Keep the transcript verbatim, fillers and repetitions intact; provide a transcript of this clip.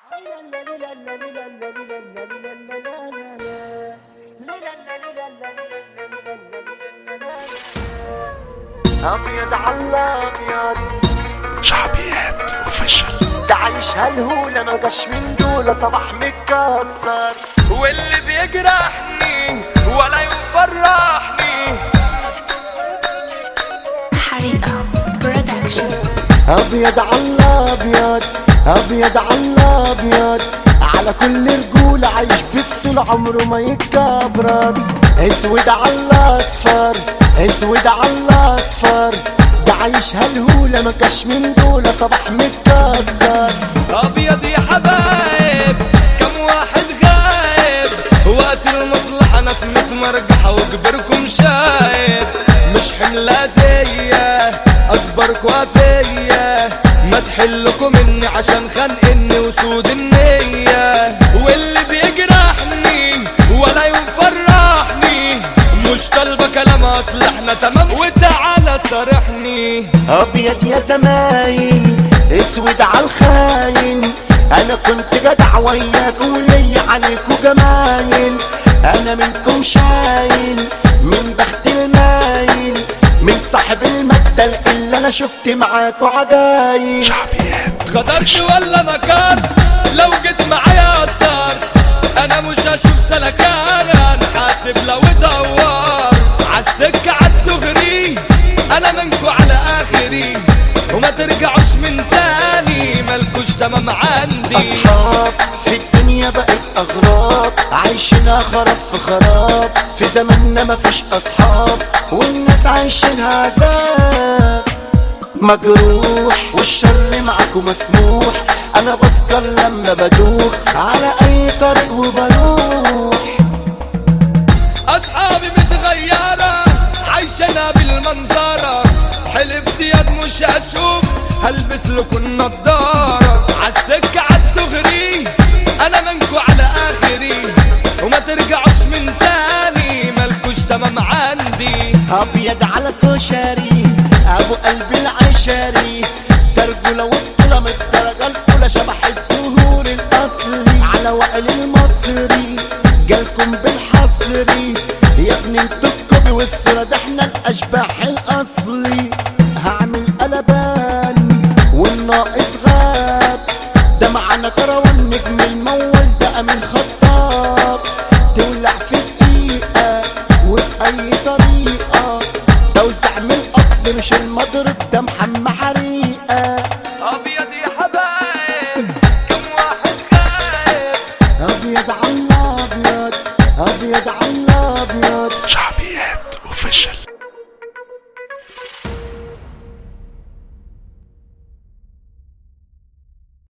ابيض على ابيض شعبيات اوفيشال. ده عايش هالهولة ما جاش من دول صباح متكسر، واللي بيجرحني ولا يفرحني. حريقة برودكشن. ابيض على ابيض ابيض على ابيض على كل رجولة عايش بيك طول عمره ما يتكبرد. اسود على اصفر اسود على اصفر، ده عايش هالهولة ما كاش من دول صباح متكسر. ابيض يا حبايب كم واحد غايب، وقت المصلحة ناس متمرجحة وكبركم شايب. مش حملة زيا اكبركوا فيا، ما تحلكوا مني عشان خانقني وسود النية. واللي بيجرحني ولا يفرحني، مش طالبة كلام اصل احنا تمام وتعالى صارحني. ابيض يا زمايل اسود عالخاين، انا كنت جدع وياك وليا عليكوا جمايل. انا منكم شايل من بخت المايل، من صاحب المادة اللي انا شفت معاكوا عجايل. شعبيات غدرت ولا نكار لو جيت معايا صار، انا مش هشوف سلكان انا حاسب لو ادور. عالسكة عالدغري انا منكو على اخري، وما ترجعوش من تاني مالكوش تمام عندي. اصحاب في الدنيا بقت اغراب، عايشينها خراب في خراب. في زماننا مفيش اصحاب والناس عايشينها عذاب. مجروح والشر معاكم مسموح، انا بسكر لما بدوخ على اي طريق وبروح. اصحابي متغيرة عايشنا بالمنظرة، حلفت يد مش هشوف هلبس لكم النضارة. عالسكة عالدغري انا منكو على اخري، وما ترجعوش من تاني مالكوش تمام عندي. ابيض على كشري ابو قلبي العشري، درجولة والطولة من الدرجة الاولى شبح الزهور الاصلي. على وائل المصري جالكم بالحصري، يا ابني انتوا الكوبي والصورة ده احنا الاشباح الاصلي. هعمل قلبان والناقص غاب، ده معانا كرة والنجم